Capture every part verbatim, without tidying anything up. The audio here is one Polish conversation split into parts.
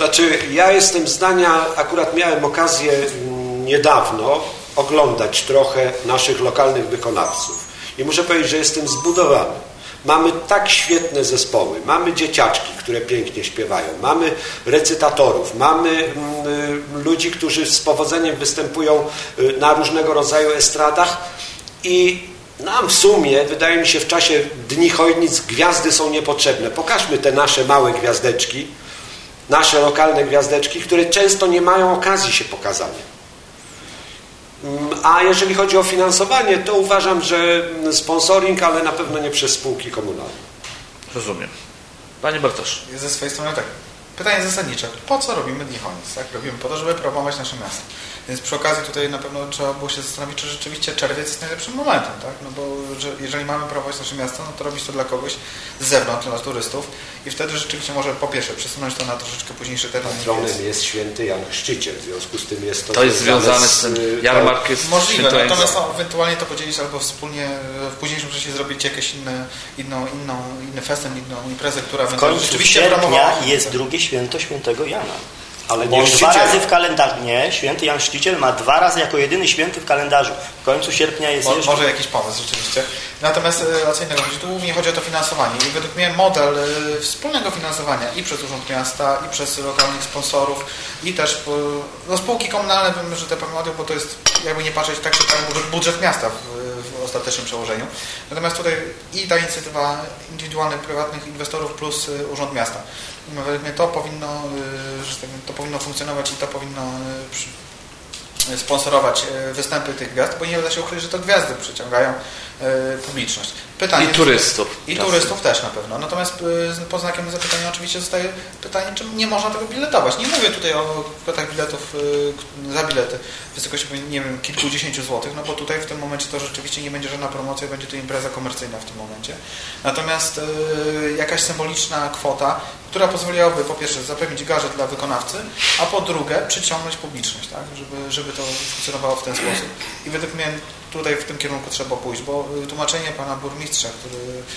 Znaczy, ja jestem zdania, akurat miałem okazję niedawno oglądać trochę naszych lokalnych wykonawców i muszę powiedzieć, że jestem zbudowany. Mamy tak świetne zespoły, mamy dzieciaczki, które pięknie śpiewają, mamy recytatorów, mamy y, ludzi, którzy z powodzeniem występują y, na różnego rodzaju estradach i nam w sumie, wydaje mi się, w czasie Dni Chojnic gwiazdy są niepotrzebne. Pokażmy te nasze małe gwiazdeczki, nasze lokalne gwiazdeczki, które często nie mają okazji się pokazania. A jeżeli chodzi o finansowanie, to uważam, że sponsoring, ale na pewno nie przez spółki komunalne. Rozumiem. Panie Bartosz. Ze swojej strony tak. Pytanie zasadnicze. Po co robimy Dni Chojnic? Tak? Robimy po to, żeby promować nasze miasto. Więc przy okazji tutaj na pewno trzeba było się zastanowić, czy rzeczywiście czerwiec jest najlepszym momentem, tak? No bo że jeżeli mamy promować nasze miasto, no to robić to dla kogoś z zewnątrz, dla turystów i wtedy rzeczywiście może po pierwsze przesunąć to na troszeczkę późniejszy termin. Patronem jest... jest święty Jan Chrzciciel, w związku z tym jest to... To jest związane z tym, jarmark jest... Możliwe, natomiast no, ewentualnie to podzielić albo wspólnie w późniejszym czasie zrobić jakieś inne, inną, inną, inny festyn, inną imprezę, która w końcu rzeczywiście promowała. Jest drugie święto świętego Jana. Ale nie dwa razy w kalendarzu. Nie, święty Jan Chrzciciel ma dwa razy jako jedyny święty w kalendarzu. W końcu sierpnia jest Mo, jeszcze... Może jakiś pomysł rzeczywiście. Natomiast o co innego chodzi? Tu głównie chodzi o to finansowanie. I według mnie model y, wspólnego finansowania i przez Urząd Miasta, i przez lokalnych sponsorów, i też no, spółki komunalne, wiem, że te pomioty, bo to jest, jakby nie patrzeć, tak czy tak budżet, budżet miasta w, w ostatecznym przełożeniu. Natomiast tutaj i ta inicjatywa indywidualnych, prywatnych inwestorów plus y, Urząd Miasta. No, według mnie to powinno, y, że tak powiem, to powinno funkcjonować i to powinno y, przy, sponsorować występy tych gwiazd, bo nie da się ukryć, że to gwiazdy przyciągają publiczność. Pytanie, I turystów. I czasem. turystów też na pewno. Natomiast pod znakiem zapytania oczywiście zostaje pytanie, czy nie można tego biletować. Nie mówię tutaj o kwotach biletów za bilety w wysokości, nie wiem, kilkudziesięciu złotych, no bo tutaj w tym momencie to rzeczywiście nie będzie żadna promocja, będzie to impreza komercyjna w tym momencie. Natomiast jakaś symboliczna kwota, która pozwoliłaby po pierwsze zapewnić garzę dla wykonawcy, a po drugie przyciągnąć publiczność, tak? żeby, żeby to funkcjonowało w ten sposób. I według mnie tutaj w tym kierunku trzeba pójść, bo tłumaczenie pana burmistrza, który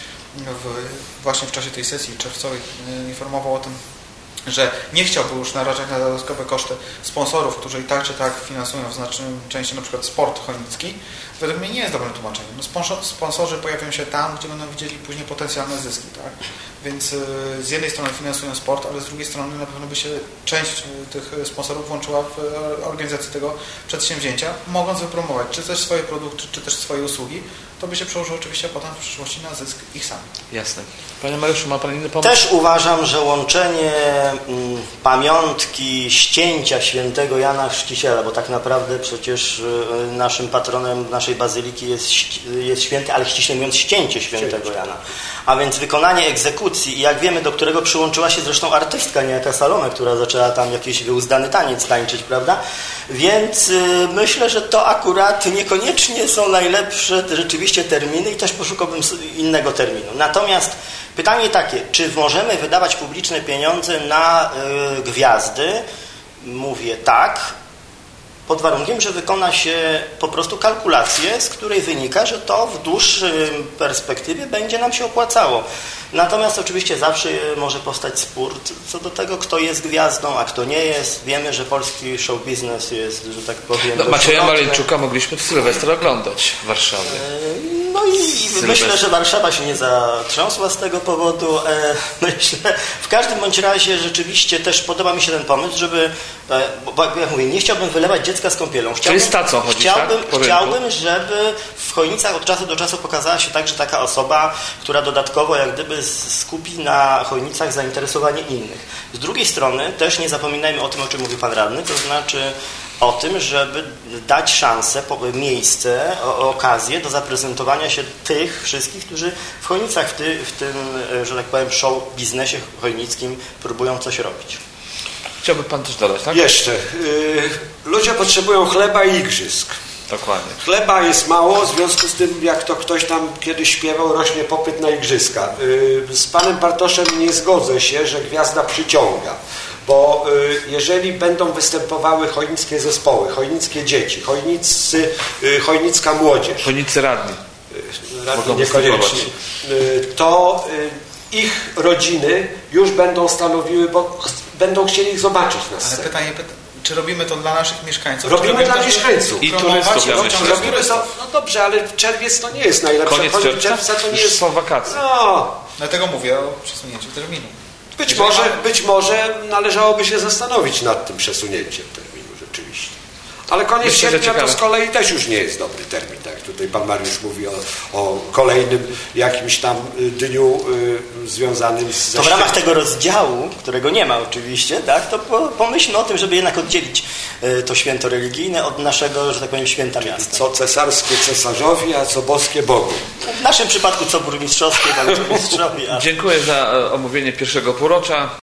w, właśnie w czasie tej sesji czerwcowej informował o tym, że nie chciałby już narażać na dodatkowe koszty sponsorów, którzy i tak czy tak finansują w znacznej części na przykład sport chojnicki, według mnie nie jest dobrym tłumaczeniem. No sponsorzy pojawią się tam, gdzie będą widzieli później potencjalne zyski, tak? Więc z jednej strony finansują sport, ale z drugiej strony na pewno by się część tych sponsorów włączyła w organizację tego przedsięwzięcia, mogąc wypromować czy też swoje produkty, czy też swoje usługi, to by się przełożyło oczywiście potem w przyszłości na zysk ich samych. Jasne. Panie Mariuszu, ma Pan inny pomysł? Też uważam, że łączenie mm, pamiątki ścięcia świętego Jana Chrzciciela, bo tak naprawdę przecież y, naszym patronem naszej bazyliki jest, jest święty, ale ściśle mówiąc ścięcie świętego Jana. A więc wykonanie egzekucji i jak wiemy, do którego przyłączyła się zresztą artystka, niejaka Salome, która zaczęła tam jakiś wyuzdany taniec tańczyć, prawda? Więc y, myślę, że to akurat niekoniecznie są najlepsze rzeczywiście terminy i też poszukałbym innego terminu. Natomiast pytanie takie, czy możemy wydawać publiczne pieniądze na y, gwiazdy? Mówię tak, pod warunkiem, że wykona się po prostu kalkulację, z której wynika, że to w dłuższej perspektywie będzie nam się opłacało. Natomiast oczywiście zawsze może powstać spór co do tego, kto jest gwiazdą, a kto nie jest. Wiemy, że polski show business jest, że tak powiem... No, Macieja Maleńczuka mogliśmy w Sylwestra oglądać w Warszawie. No i Sylwestra. Myślę, że Warszawa się nie zatrząsła z tego powodu. Myślę, w każdym bądź razie rzeczywiście też podoba mi się ten pomysł, żeby, bo jak mówię, nie chciałbym wylewać dziecka z kąpielą. Chciałbym, Czyli z tacą chodzić, chciałbym, tak? chciałbym, żeby w Chojnicach od czasu do czasu pokazała się także taka osoba, która dodatkowo jak gdyby skupi na Chojnicach zainteresowanie innych. Z drugiej strony też nie zapominajmy o tym, o czym mówił pan radny, to znaczy o tym, żeby dać szansę, miejsce, okazję do zaprezentowania się tych wszystkich, którzy w Chojnicach, w, ty, w tym, że tak powiem, show biznesie chojnickim próbują coś robić. Chciałby pan też dodać, tak? Jeszcze. Yy, ludzie potrzebują chleba i igrzysk. Dokładnie. Chleba jest mało, w związku z tym, jak to ktoś tam kiedyś śpiewał, rośnie popyt na igrzyska. Yy, z panem Bartoszem nie zgodzę się, że gwiazda przyciąga. Bo y, jeżeli będą występowały chojnickie zespoły, chojnickie dzieci, chojnicy, y, chojnicka młodzież, chojnicy radni, y, radni niekoniecznie, y, to y, ich rodziny już będą stanowiły, bo będą chcieli ich zobaczyć na Ale scenie. pytanie, pyta, czy robimy to dla naszych mieszkańców? Robimy czy robimy dla to, żeby mieszkańców. I promować turystów, ja rozciągać myślę. Robimy to, no dobrze, ale czerwiec to nie jest najlepsze. Koniec czerwca? to nie Już jest... są wakacje. No, Dlatego mówię o przesunięciu terminu. być Jeżeli może, mamy- być może należałoby się zastanowić nad tym przesunięciem terminu rzeczywiście. Ale koniec Myślę, że sierpnia to ciekawe. z kolei też już nie jest dobry termin. Tak? Tutaj pan Mariusz mówi o, o kolejnym jakimś tam y, dniu y, związanym z To w ramach tego rozdziału, którego nie ma oczywiście, tak, to po, pomyślmy o tym, żeby jednak oddzielić y, to święto religijne od naszego, że tak powiem, święta miasta. Co cesarskie cesarzowi, a co boskie Bogu. W naszym przypadku co burmistrzowskie, bądź burmistrzowi, a Dziękuję za e, omówienie pierwszego półrocza.